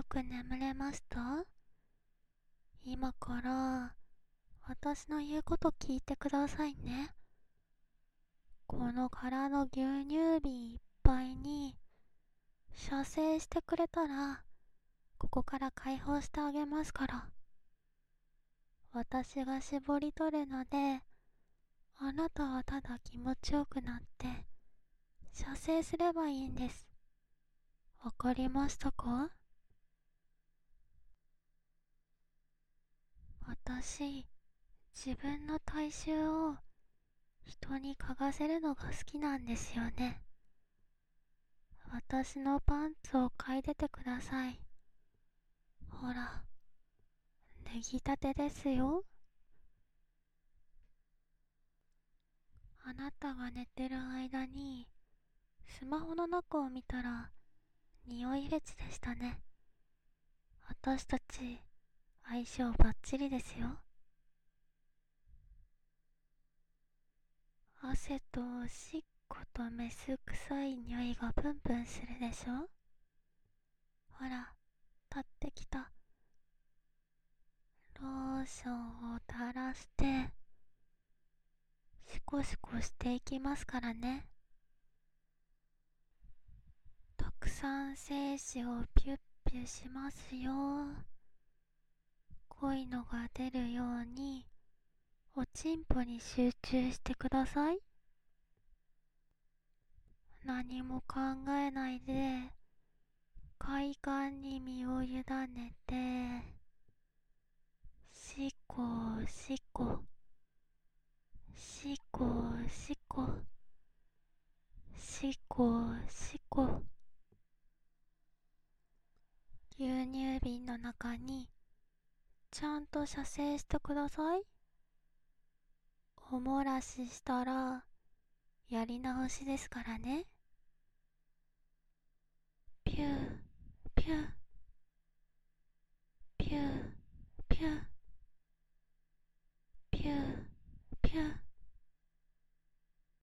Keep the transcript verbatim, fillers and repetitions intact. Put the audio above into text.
く眠れました？今から私の言うこと聞いてくださいね。この空の牛乳瓶いっぱいに射精してくれたら、ここから解放してあげますから。私が絞り取るので、あなたはただ気持ちよくなって射精すればいいんです。わかりましたか？私、自分の体臭を人に嗅がせるのが好きなんですよね。私のパンツを嗅いでてください。ほら、脱ぎたてですよ。あなたが寝てる間にスマホの中を見たら匂いフェチでしたね。私たち相性バッチリですよ。汗とおしっことメス臭い匂いがプンプンするでしょ。ほら、立ってきた。ローションを垂らしてシコシコしていきますからね。たくさん精子をピュッピュしますよ。濃いのが出るようにおちんぽに集中してください。何も考えないで快感に身を委ねて、しこしこしこしこしこしこ、牛乳瓶の中にちゃんと射精してください。お漏らししたらやり直しですからね。ピューピューピュー